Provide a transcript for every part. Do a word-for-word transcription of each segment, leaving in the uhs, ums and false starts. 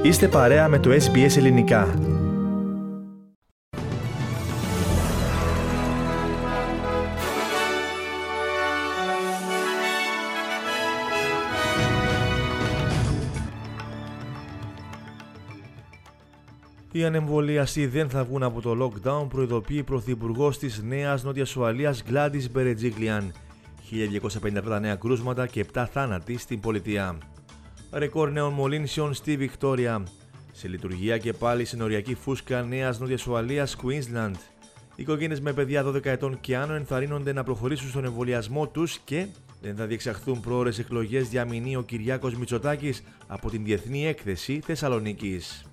Είστε παρέα με το ες μπι ες Ελληνικά. Οι ανεμβολίαστοι δεν θα βγουν από το lockdown, προειδοποιεί η Πρωθυπουργός της Νέας Νότιας Ουαλίας Γκλάντις Μπερετζίγκλιαν. χίλια διακόσια πενήντα επτά νέα κρούσματα και επτά θάνατοι στην πολιτεία. Ρεκόρ νέων μολύνσεων στη Βικτόρια. Σε λειτουργία και πάλι συνοριακή φούσκα Νέας Νότιας Ουαλίας Queensland. Οι οικογένειες με παιδιά δώδεκα ετών και άνω ενθαρρύνονται να προχωρήσουν στον εμβολιασμό τους και δεν θα διεξαχθούν πρόωρες εκλογές, διαμηνεί ο Κυριάκος Μητσοτάκης από την Διεθνή Έκθεση Θεσσαλονίκης.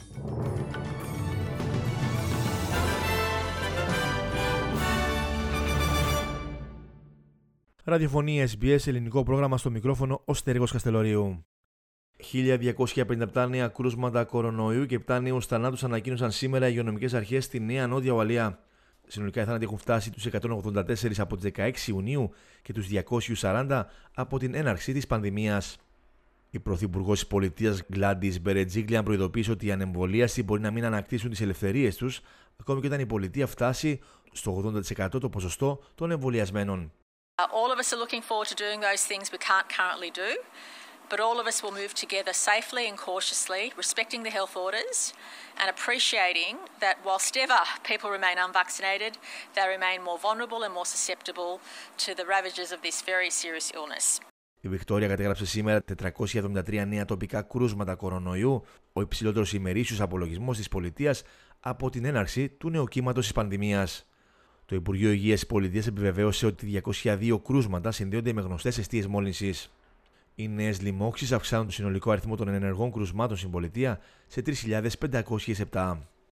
Ραδιοφωνία ες μπι ες, ελληνικό πρόγραμμα, στο μικρόφωνο ο Στέργος Καστελορίου. χίλια διακόσια πενήντα επτά νέα κρούσματα κορονοϊού και επτά νέους θανάτους ανακοίνωσαν σήμερα οι υγειονομικές αρχές στη Νέα Νότια Ουαλία. Συνολικά οι θάνατοι έχουν φτάσει τους εκατόν ογδόντα τέσσερα από τις δεκαέξι Ιουνίου και τους διακόσιους σαράντα από την έναρξη της πανδημίας. Η Πρωθυπουργός της Πολιτείας Γκλάντις Μπερετζίγκλιαν προειδοποίησε ότι οι ανεμβολίαστοι μπορεί να μην ανακτήσουν τις ελευθερίες τους, ακόμη και όταν η πολιτεία φτάσει στο ογδόντα τοις εκατό το ποσοστό των εμβολιασμένων. All of us are looking forward to doing those things we can't currently do, but all of us will move together safely and cautiously, respecting the health orders and appreciating that whilst ever people remain unvaccinated, they remain more vulnerable and more susceptible to the ravages of this very serious illness. Η Βικτόρια κατέγραψε σήμερα τετρακόσια εβδομήντα τρία νέα τοπικά κρούσματα κορονοϊού, ο υψηλότερος ημερήσιος απολογισμός της πολιτείας από την έναρξη του νέου κύματος της πανδημίας. Το Υπουργείο Υγείας της Πολιτείας επιβεβαίωσε ότι διακόσια δύο κρούσματα συνδέονται με γνωστές αιστείες μόλυνσης. Οι νέες λοιμώξεις αυξάνουν το συνολικό αριθμό των ενεργών κρουσμάτων στην πολιτεία σε τρεις χιλιάδες πεντακόσιες επτά.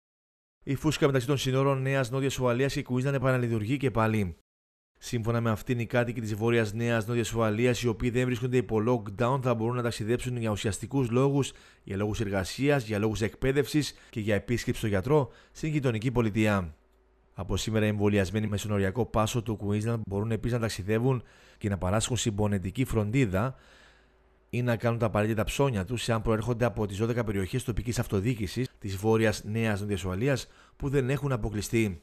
Η φούσκα μεταξύ των συνόρων Νέας Νότιας Ουαλίας και Queensland επαναλειτουργεί και πάλι. Σύμφωνα με αυτήν, οι κάτοικοι της Βόρειας Νέας Νότιας Ουαλίας, οι οποίοι δεν βρίσκονται υπό lockdown, θα μπορούν να ταξιδέψουν για ουσιαστικούς λόγους, για λόγους εργασίας, για λόγους εκπαίδευσης και για επίσκεψη στο γιατρό στην γειτονική πολιτεία. Από σήμερα, οι εμβολιασμένοι με συνοριακό πάσο του Queensland μπορούν επίσης να ταξιδεύουν και να παράσχουν συμπονετική φροντίδα ή να κάνουν τα απαραίτητα ψώνια τους, εάν προέρχονται από τις δώδεκα περιοχές τοπικής αυτοδιοίκησης της Βόρειας Νέας Νότιας Ουαλίας που δεν έχουν αποκλειστεί.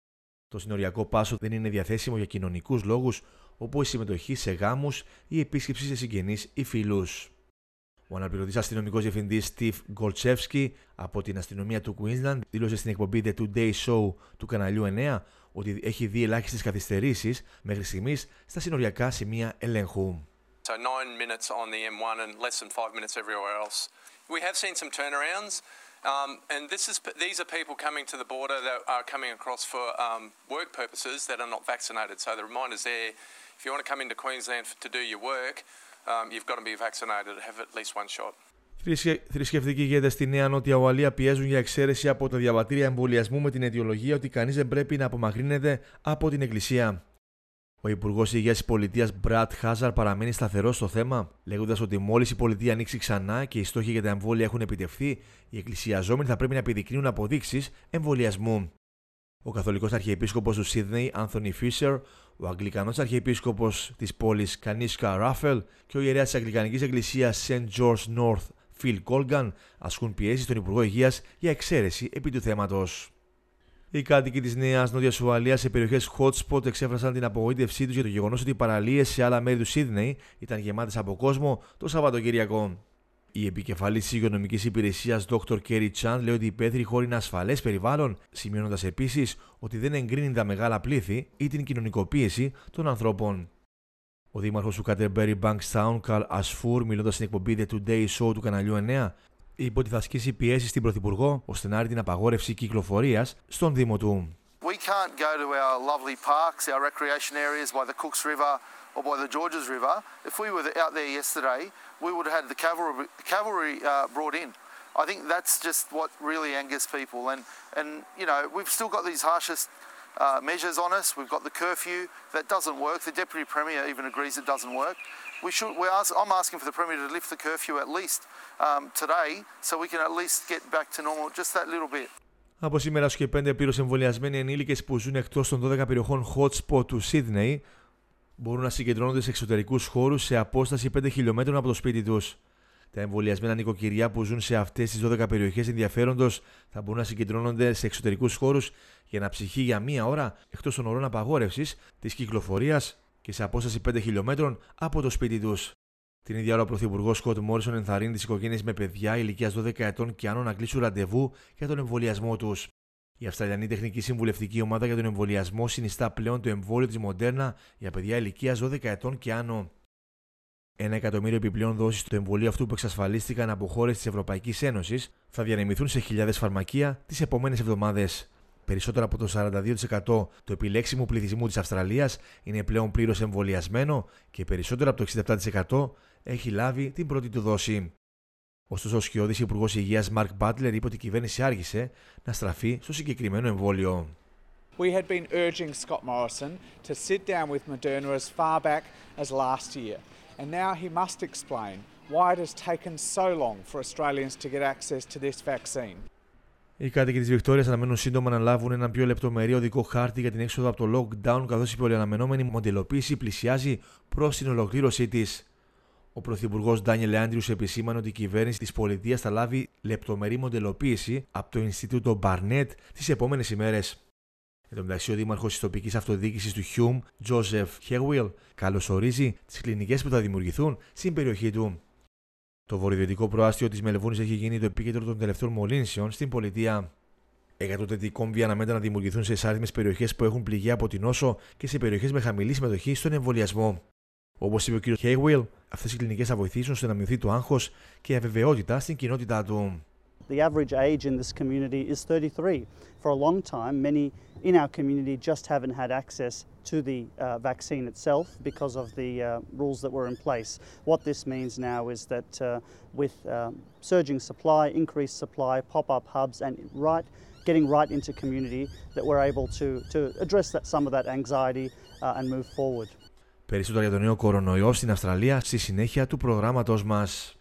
Το συνοριακό πάσο δεν είναι διαθέσιμο για κοινωνικούς λόγους, όπως η συμμετοχή σε γάμους ή επίσκεψη σε συγγενείς ή φίλους. Ο αναπληρωτής αστυνομικός διευθυντής Steve Golchevsky από την αστυνομία του Queensland δήλωσε στην εκπομπή The Today Show του καναλιού εννέα ότι έχει δει ελάχιστες καθυστερήσεις μέχρι στιγμής στα συνοριακά σημεία ελέγχου. So nine minutes on the εμ one and less than five minutes everywhere else. We have seen some turnarounds, um, and this is these are people coming to the border that are coming across for um, work purposes that are not vaccinated. So the reminder's there. If you want to come into Queensland to do your work, um, you've got to be vaccinated, have at least one shot. Θρησκευτικοί ηγέτες στη Νέα Νότια Ουαλία πιέζουν για εξαίρεση από τα διαβατήρια εμβολιασμού με την αιτιολογία ότι κανείς δεν πρέπει να απομακρύνεται από την Εκκλησία. Ο Υπουργός Υγείας της Πολιτείας Brad Hazard παραμένει σταθερός στο θέμα, λέγοντας ότι μόλις η πολιτεία ανοίξει ξανά και οι στόχοι για τα εμβόλια έχουν επιτευχθεί, οι εκκλησιαζόμενοι θα πρέπει να επιδεικνύουν αποδείξεις εμβολιασμού. Ο Καθολικός Αρχιεπίσκοπος του Σίδνεϊ, Anthony Fisher, ο Αγγλικανός Αρχιεπίσκοπος της πόλης Kanishka Raphael και ο ιερέας της Αγγλικανικής Εκκλησίας Saint George North, Phil Colgan, ασκούν πιέσεις στον Υπουργό Υγείας για εξαίρεση επί του θέματος. Οι κάτοικοι της Νέας Νότιας Ουαλίας σε περιοχές hotspot εξέφρασαν την απογοήτευσή τους για το γεγονός ότι οι παραλίες σε άλλα μέρη του Σίδνεϊ ήταν γεμάτες από κόσμο το Σαββατοκύριακο. Η επικεφαλής της υγειονομικής υπηρεσίας Doctor Kerry Chan λέει ότι οι υπαίθριοι χώροι είναι ασφαλές περιβάλλον, σημειώνοντας επίσης ότι δεν εγκρίνει τα μεγάλα πλήθη ή την κοινωνικοποίηση των ανθρώπων. Ο δήμαρχος του Canterbury Bankstown, Carl Ashford, μιλώντας στην εκπομπή The Today Show του καναλιού εννέα, είπε ότι θα ασκήσει πιέσεις στην Πρωθυπουργό ώστε να άρει την απαγόρευση κυκλοφορίας στον Δήμο του. We can't go to our lovely parks, our recreation areas by the Cooks River or by the Georges River. If we were out there yesterday, we would have had the cavalry, cavalry uh, brought in. I think that's just what really angers people. And, and you know, we've still got these harshest uh, measures on us. We've got the curfew. That doesn't work. The Deputy Premier even agrees it doesn't work. We should, we're ask, I'm asking for the Premier to lift the curfew at least um, today so we can at least get back to normal just that little bit. Από σήμερα και πέντε πλήρως εμβολιασμένοι ενήλικες που ζουν εκτός των δώδεκα περιοχών hotspot του Σίδνεϊ μπορούν να συγκεντρώνονται σε εξωτερικούς χώρους σε απόσταση πέντε χιλιόμετρων από το σπίτι τους. Τα εμβολιασμένα νοικοκυριά που ζουν σε αυτές τις δώδεκα περιοχές ενδιαφέροντος θα μπορούν να συγκεντρώνονται σε εξωτερικούς χώρους για να ψυχεί για μία ώρα εκτός των ωρών απαγόρευσης της κυκλοφορίας και σε απόσταση πέντε χιλιομέτρων από το σπίτι τους. Την ίδια ώρα, ο Πρωθυπουργός Σκοτ Μόρισον ενθαρρύνει τις οικογένειες με παιδιά ηλικίας δώδεκα ετών και άνω να κλείσουν ραντεβού για τον εμβολιασμό τους. Η Αυστραλιανή Τεχνική Συμβουλευτική Ομάδα για τον Εμβολιασμό συνιστά πλέον το εμβόλιο της Moderna για παιδιά ηλικίας δώδεκα ετών και άνω. Ένα εκατομμύριο επιπλέον δόσεις του εμβολίου αυτού που εξασφαλίστηκαν από χώρες της Ευρωπαϊκής Ένωσης θα διανεμηθούν σε χιλιάδες φαρμακεία τις επόμενες εβδομάδες. Περισσότερο από το σαράντα δύο τοις εκατό του επιλέξιμου πληθυσμού της Αυστραλίας είναι πλέον πλήρως εμβολιασμένο και περισσότερο από το εξήντα επτά τοις εκατό έχει λάβει την πρώτη του δόση. Ωστόσο, ο σκιώδης Υπουργός Υγείας Mark Butler είπε ότι η κυβέρνηση άργησε να στραφεί στο συγκεκριμένο εμβόλιο. We had been urging Scott Morrison to sit down with Moderna as far back as last year, and now he must explain why it has taken so long for Australians to get access to this vaccine. Οι κάτοικοι της Βικτόριας αναμένουν σύντομα να λάβουν έναν πιο λεπτομερή οδικό χάρτη για την έξοδο από το lockdown, καθώς η πολυαναμενόμενη μοντελοποίηση πλησιάζει προς την ολοκλήρωσή της. Ο Πρωθυπουργός Ντάνιελ Άντριους επισήμανε ότι η κυβέρνηση της πολιτείας θα λάβει λεπτομερή μοντελοποίηση από το Ινστιτούτο Barnett τις επόμενες ημέρες. Εν τω μεταξύ, ο δήμαρχος της τοπικής αυτοδιοίκησης του Hume, Joseph Hewell, καλωσορίζει τις κλινικές που θα δημιουργηθούν στην περιοχή του. Το βορειοδυτικό προάστιο της Μελβούρνης έχει γίνει το επίκεντρο των τελευταίων μολύνσεων στην πολιτεία. Εκατότετοι κόμβοι αναμένεται να δημιουργηθούν σε εισάριθμες περιοχές που έχουν πληγεί από την νόσο και σε περιοχές με χαμηλή συμμετοχή στον εμβολιασμό. Όπως είπε ο κ. Hewell, αυτές οι κλινικές θα βοηθήσουν στο να μειωθεί το άγχος και η αβεβαιότητα στην κοινότητά του. The average age in this community is thirty-three. For a long time, many in our community just haven't had access to the uh, vaccine itself because of the uh, rules that were in place. What this means now is that uh, with uh, surging supply, increased supply, pop-up hubs, and right, getting right into community, that we're able to, to address that, some of that anxiety uh, and move forward. Περισσότερα για τον νέο κορονοϊό στην Αυστραλία στη συνέχεια του προγράμματος μας.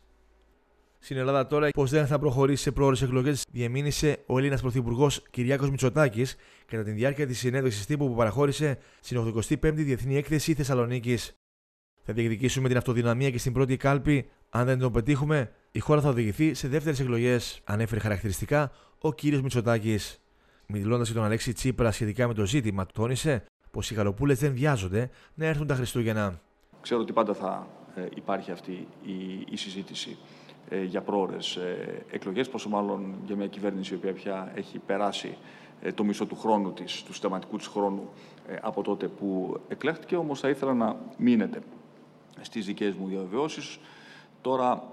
Στην Ελλάδα τώρα, πως δεν θα προχωρήσει σε πρόορες εκλογές, διεμήνυσε ο Έλληνας Πρωθυπουργός Κυριάκος Μητσοτάκης κατά τη διάρκεια της συνέντευξης τύπου που παραχώρησε στην ογδοηκοστή πέμπτη Διεθνή Έκθεση Θεσσαλονίκης. Θα διεκδικήσουμε την αυτοδυναμία και στην πρώτη κάλπη. Αν δεν το πετύχουμε, η χώρα θα οδηγηθεί σε δεύτερες εκλογές, ανέφερε χαρακτηριστικά ο κύριος Μητσοτάκης. Μιλώντας για τον Αλέξη Τσίπρα σχετικά με το ζήτημα, τόνισε πως οι γαλοπούλες δεν βιάζονται να έρθουν τα Χριστούγεννα. Ξέρω ότι πάντα θα ε, υπάρχει αυτή η, η συζήτηση ε, για πρόορες ε, εκλογές, πόσο μάλλον για μια κυβέρνηση η οποία πια έχει περάσει ε, το μισό του χρόνου της, του συνταγματικού της χρόνου ε, από τότε που εκλέχτηκε. Όμως θα ήθελα να μείνετε στις δικές μου διαβεβαιώσεις. Τώρα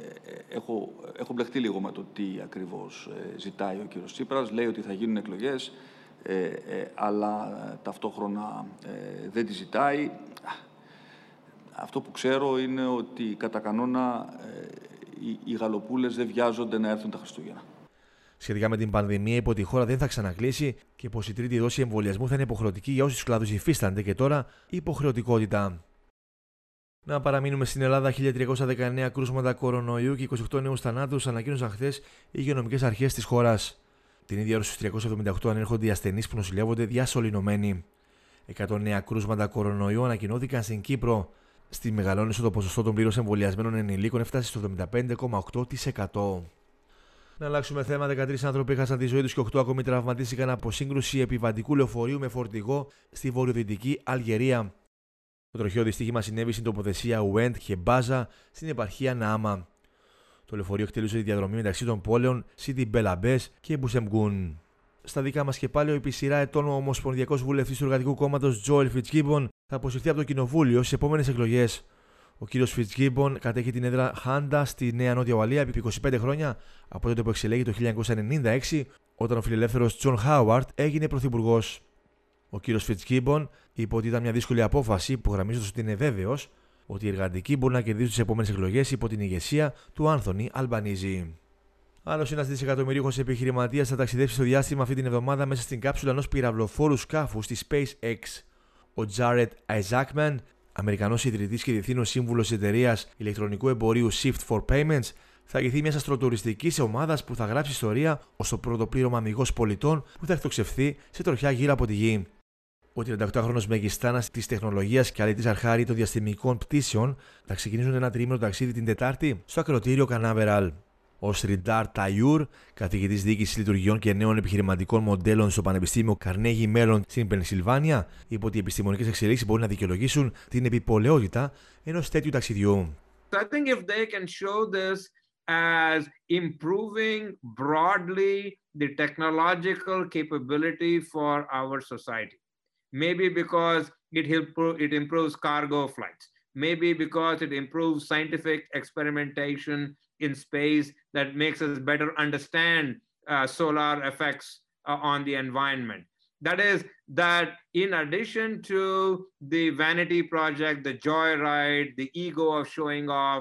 ε, έχω, έχω μπλεχτεί λίγο με το τι ακριβώς ε, ζητάει ο κύριος Τσίπρας. Λέει ότι θα γίνουν εκλογές, Ε, ε, αλλά ταυτόχρονα ε, δεν τη ζητάει. Αυτό που ξέρω είναι ότι κατά κανόνα ε, οι, οι γαλοπούλες δεν βιάζονται να έρθουν τα Χριστούγεννα. Σχετικά με την πανδημία, είπε ότι η χώρα δεν θα ξανακλείσει και πως η τρίτη δόση εμβολιασμού θα είναι υποχρεωτική για όσους κλάδους υφίστανται και τώρα υποχρεωτικότητα. Να παραμείνουμε στην Ελλάδα. χίλια τριακόσια δεκαεννέα κρούσματα κορονοϊού και είκοσι οκτώ νέους θανάτους ανακοίνωσαν χθες οι υγειονομικές αρχές της χώρας. Την ίδια ώρα στους τριακόσιους εβδομήντα οκτώ ανέρχονται οι ασθενείς που νοσηλεύονται διασωληνωμένοι. εκατό νέα κρούσματα κορονοϊού ανακοινώθηκαν στην Κύπρο. Στη Μεγαλόνισο το ποσοστό των πλήρως εμβολιασμένων ενηλίκων έφτασε στο εβδομήντα πέντε κόμμα οκτώ τοις εκατό. Να αλλάξουμε θέμα. δεκατρείς άνθρωποι έχασαν τη ζωή τους και οκτώ ακόμη τραυματίστηκαν από σύγκρουση επιβατικού λεωφορείου με φορτηγό στη βορειοδυτική Αλγερία. Το τροχαίο δυστύχημα συνέβη στην τοποθεσία Ουέντ και Μπάζα στην επαρχία Νάαμα. Το λεωφορείο εκτελούσε τη διαδρομή μεταξύ των πόλεων Σίτι Μπελαμπές και Μπουσεμγκούν. Στα δικά μας και πάλι, ο επί σειρά ετών ο Ομοσπονδιακός Βουλευτής του Εργατικού Κόμματος Τζόελ Φιτζγκίμπον θα αποσυρθεί από το Κοινοβούλιο στις επόμενες εκλογές. Ο κύριος Φιτζγκίμπον κατέχει την έδρα Χάντα στη Νέα Νότια Ουαλία επί είκοσι πέντε χρόνια, από τότε που εξελέγει το χίλια εννιακόσια ενενήντα έξι, όταν ο φιλελεύθερος Τζον Χάουαρτ έγινε πρωθυπουργός. Ο κύριος Φιτζγκίμπον είπε ότι ήταν μια δύσκολη απόφαση, που γραμμίζοντας ότι είναι βέβαιος ότι οι εργατικοί μπορούν να κερδίσουν τις επόμενες εκλογές υπό την ηγεσία του Άνθονι Αλμπανίζη. Άλλος ένας δισεκατομμυρίουχος επιχειρηματίας θα ταξιδέψει στο διάστημα αυτή την εβδομάδα μέσα στην κάψουλα ενός πυραυλοφόρου σκάφου στη SpaceX. Ο Jared Isaacman, Αμερικανός ιδρυτής και διευθύνων σύμβουλος της εταιρείας ηλεκτρονικού εμπορίου Shift for Payments, θα ηγηθεί μιας αστροτουριστικής ομάδας που θα γράψει ιστορία ως το πρώτο πλήρωμα αμιγώς πολιτών που θα εκτοξευθεί σε τροχιά γύρω από τη γη. Ο τριανταοκτάχρονος Μεγιστάνας της τεχνολογίας και αλήτης αρχάρη των διαστημικών πτήσεων θα ξεκινήσουν ένα τριήμερο ταξίδι την Τετάρτη στο ακροτήριο Κανάβεραλ. Ο Σριντάρ Ταϊούρ, καθηγητής διοίκησης λειτουργιών και νέων επιχειρηματικών μοντέλων στο Πανεπιστήμιο Καρνέγι Μέλλον στην Πενσιλβάνια, είπε ότι οι επιστημονικές εξελίξεις μπορεί να δικαιολογήσουν την επιπολαιότητα ενός τέτοιου ταξιδιού. So I think if they can show this as improving broadly the technological capability for our society, maybe because it it improves cargo flights, maybe because it improves scientific experimentation in space that makes us better understand uh, solar effects uh, on the environment. That is, that in addition to the vanity project, the joyride, the ego of showing off.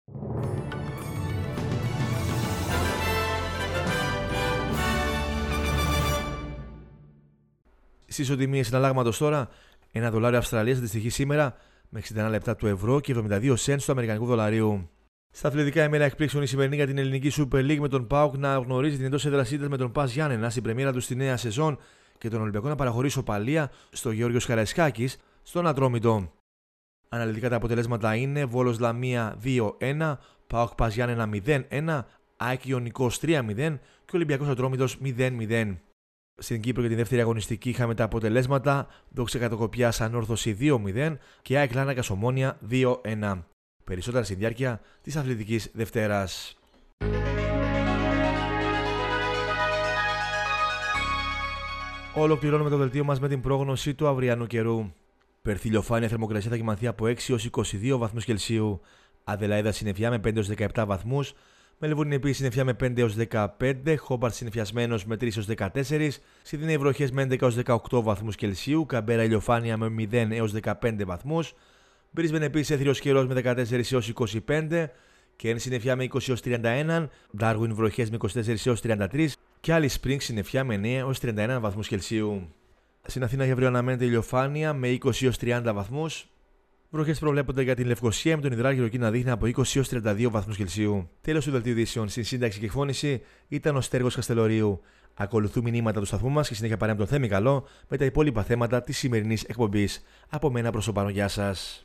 Στις ισοτιμίες συναλλάγματος τώρα, ένα δολάριο Αυστραλίας αντιστοιχεί σήμερα με εξήντα ένα λεπτά του ευρώ και εβδομήντα δύο σεντ του αμερικανικού δολαρίου. Στα αθλητικά ημέρα εκπλήξεων η σημερινή για την ελληνική Super League με τον ΠΑΟΚ να γνωρίζει την εντός έδρας ήττας με τον ΠΑΣ Γιάννενα στην πρεμιέρα του στη νέα σεζόν και τον Ολυμπιακό να παραχωρεί ισοπαλία στο Γεώργιος Καραϊσκάκης στον Ατρόμητο. Αναλυτικά τα αποτελέσματα είναι Βόλος Λαμία δύο ένα, ΠΑΟΚ ΠΑΣ Γιάννενα μηδέν ένα, ΑΕΚ Ιωνικός τρία μηδέν και Ολυμπιακός Ατρόμητος μηδέν μηδέν. Στην Κύπρο για την δεύτερη αγωνιστική είχαμε τα αποτελέσματα Δόξα Κατοκοπιάς Ανόρθωση δύο μηδέν και ΑΕΚ Λάνακας Ομόνια δύο ένα. Περισσότερα στη διάρκεια της Αθλητικής Δευτέρας. Ολοκληρώνουμε το δελτίο μας με την πρόγνωση του αυριανού καιρού. Περθ ηλιοφάνεια, θερμοκρασία θα κοιμανθεί από έξι έως είκοσι δύο βαθμούς Κελσίου. Αδελαίδα συννεφιά με πέντε έως δεκαεπτά βαθμούς. Μελβούρνη επίσης συννεφιά με πέντε έως δεκαπέντε. Χόμπαρτ συννεφιασμένος με τρία έως δεκατέσσερα. Σιδνέη βροχές με έντεκα έως δεκαοκτώ βαθμούς Κελσίου. Καμπέρα ηλιοφάνεια με μηδέν έως δεκαπέντε βαθμούς. Μπρίσμπεν επίσης έθριος καιρός με δεκατέσσερα έως είκοσι πέντε. Κέρν συννεφιά με είκοσι έως τριάντα ένα. Ντάρουιν βροχές με είκοσι τέσσερα έως τριάντα τρία. Και Άλλη Σπρινγκ συννεφιά με εννέα έως τριάντα ένα βαθμούς Κελσίου. Στην Αθήνα για αύριο αναμένεται ηλιοφάνεια με είκοσι έως τριάντα βαθμούς. Βροχές προβλέπονται για την Λευκοσία με τον υδράργυρο εκεί να δείχνει από είκοσι έως τριάντα δύο βαθμούς Κελσίου. Τέλος του δελτίου ειδήσεων. Στην σύνταξη και εκφώνηση ήταν ο Στέργος Καστελορίου. Ακολουθούν μηνύματα του σταθμού μας και συνέχεια παρέα με τον Θέμη Καλό με τα υπόλοιπα θέματα της σημερινής εκπομπής. Από μένα προς το πάνω, γεια σας.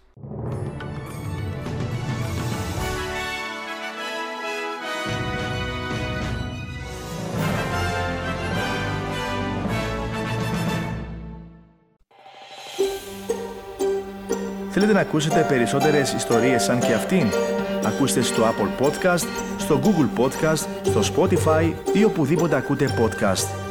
Θέλετε να ακούσετε περισσότερες ιστορίες σαν και αυτήν? Ακούστε στο Apple Podcast, στο Google Podcast, στο Spotify ή οπουδήποτε ακούτε podcast.